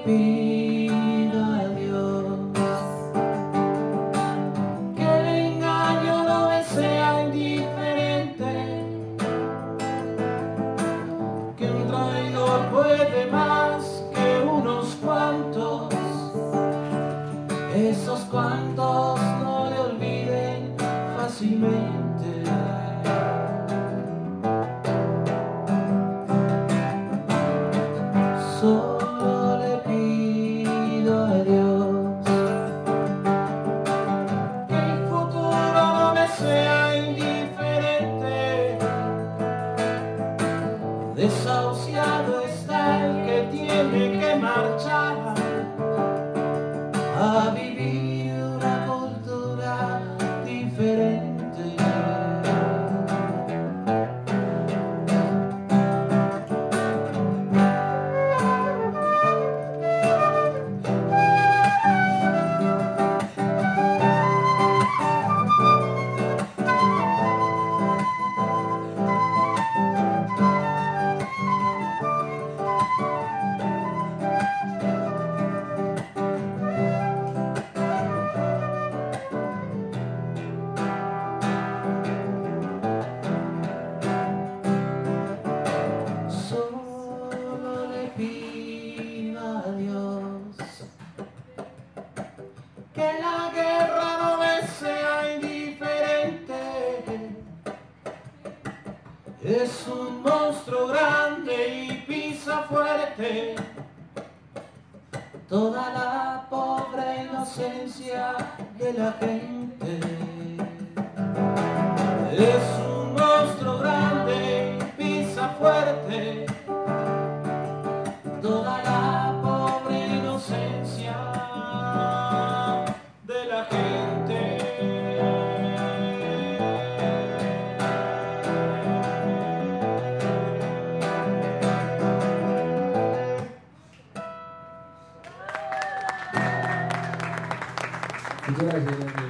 pido a Dios que el engaño no me sea indiferente, que un traidor puede más que unos cuantos, esos cuantos no le olviden fácilmente. Solo le pido a Dios que el futuro no me sea indiferente. Desahuciado está el que tiene que marchar a vivir una cultura diferente. Solo le pido a Dios que la guerra no me sea indiferente. Es un monstruo grande y pisa fuerte toda la pobre inocencia de la gente. Es un monstruo grande y pisa fuerte toda la pobre inocencia de la gente. Muchas gracias.